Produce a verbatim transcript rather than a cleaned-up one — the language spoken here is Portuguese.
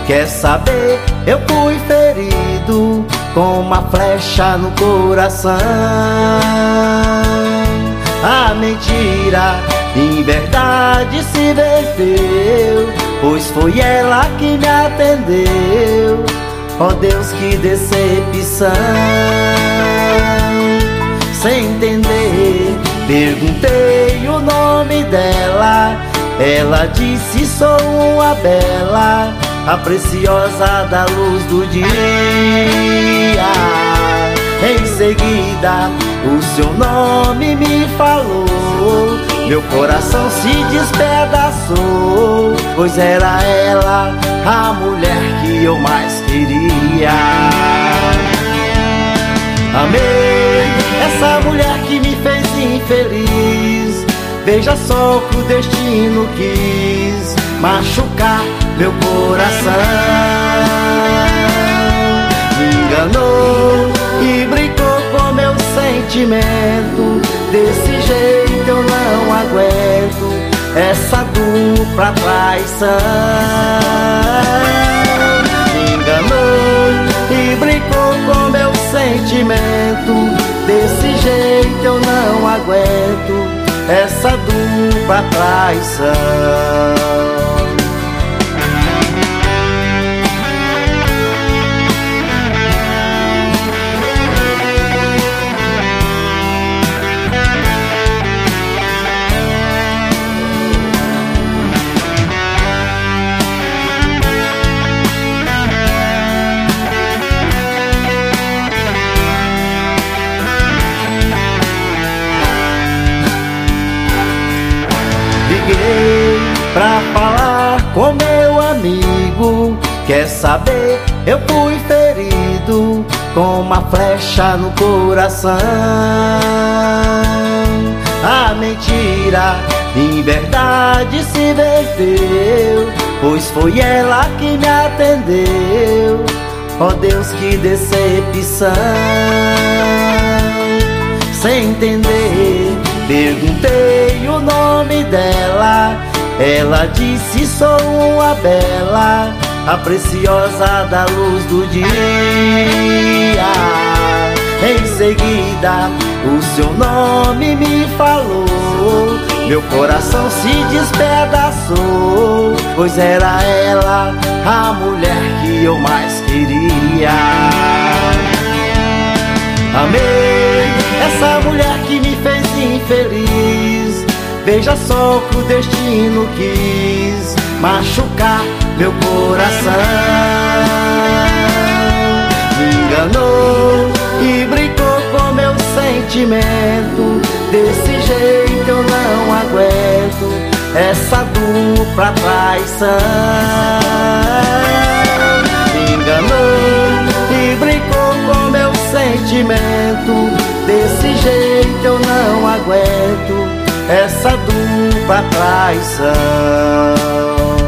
Quer saber? Eu fui ferido com uma flecha no coração. A mentira em verdade se verteu, pois foi ela que me atendeu. Oh Deus, que decepção! Sem entender, perguntei o nome dela. Ela disse: sou uma bela, a preciosa da luz do dia. Em seguida, o seu nome me falou. Meu coração se despedaçou, pois era ela a mulher que eu mais queria. Amei essa mulher que me fez infeliz. Veja só que o destino quis machucar meu coração. Me enganou e brincou com meu sentimento. Desse jeito eu não aguento essa dupla traição. Me enganou e brincou com meu sentimento. Desse jeito eu não aguento essa dupla traição. Liguei pra falar com meu amigo. Quer saber? Eu fui ferido com uma flecha no coração. A mentira em verdade se verteu, pois foi ela que me atendeu. Oh Deus, que decepção! Sem entender, perguntei o nome dela. Ela disse: sou uma bela, a preciosa da luz do dia. Em seguida, o seu nome me falou. Meu coração se despedaçou, pois era ela a mulher que eu mais queria. Amei essa mulher que me fez infeliz. Veja só que o destino quis machucar meu coração. Me enganou e brincou com meu sentimento. Desse jeito eu não aguento essa dupla traição. Me enganou e brincou com meu sentimento. Desse jeito eu não aguento essa dupla traição.